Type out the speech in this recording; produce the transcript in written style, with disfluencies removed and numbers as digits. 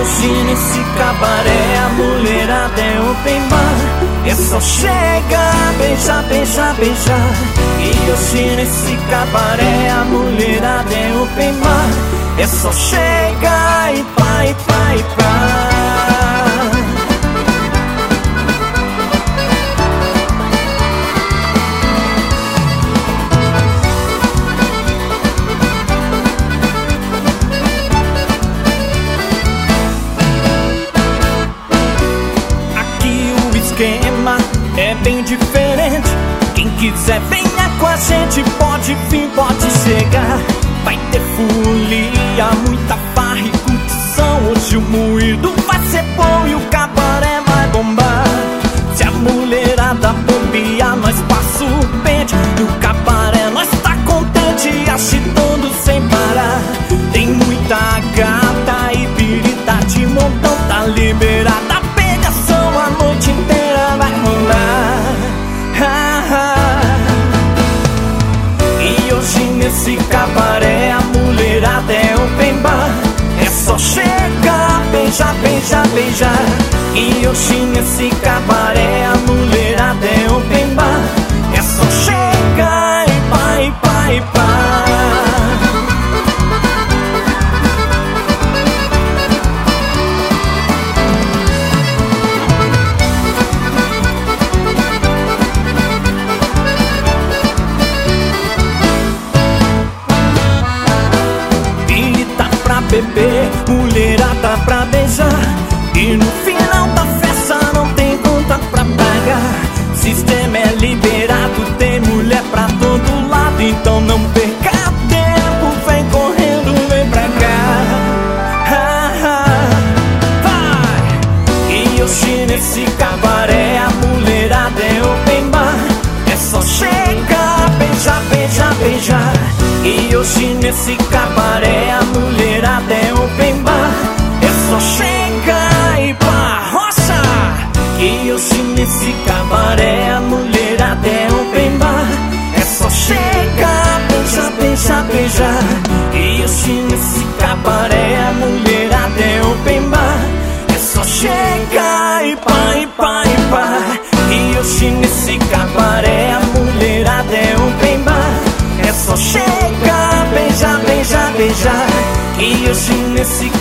hoje nesse cabaré a mulherada é open bar. É só chegar, beijar, beijar, beijar. E hoje nesse cabaré a mulherada é open bar. É só chegar e pá, e pá, e pá. É bem diferente. Quem quiser venha com a gente, pode vir, pode chegar. Vai ter folia, muita farra e curtição. Hoje o moído vai ser bom e o cabaré vai bombar. Se a mulherada bobear, nós passa o pente. No cabaré nós tá contente, agitando sem parar. Tem muita gata e pirita de montão, tá liberada a pegação a noite inteira vai rolar. E hoje nesse cabaré a mulherada é open bar. É só chegar, beijar, beijar, beijar. E hoje nesse cabaré a mulherada é open bar. É só chegar e pá, e pá, e pá. Beber, mulherada pra beijar. E no final da festa não tem conta pra pagar. Sistema é liberado, tem mulher pra todo lado. Então não perca tempo, vem correndo, vem pra cá. Vai! E hoje nesse cabaré a mulherada é open bar. É só chegar, beijar, beijar, beijar. E hoje nesse cabaré a mulherada é open bar. É só chegar e pá, roça. E hoje nesse cabaré a mulherada é open bar. É só chegar, beijar, beijar, beijar. E hoje nesse cabaré a mulherada é open bar. É só chegar e pá, e pá, e pá. E hoje nesse cabaré a mulherada é open bar. É só chegar, beijar, beijar, beijar. E hoje nesse